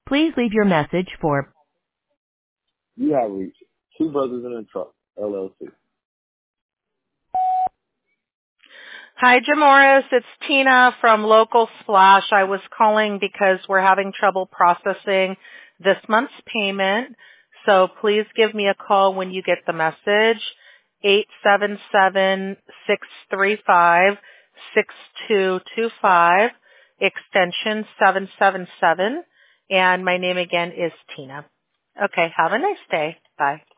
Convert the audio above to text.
Please leave your message for You have reached Two Brothers in a Truck, LLC. Hi, Jim Morris. It's Tina from Local Splash. I was calling because we're having trouble processing this month's payment. So please give me a call when you get the message. 877-635-6225, extension 777. And my name again is Tina. Okay, have a nice day. Bye.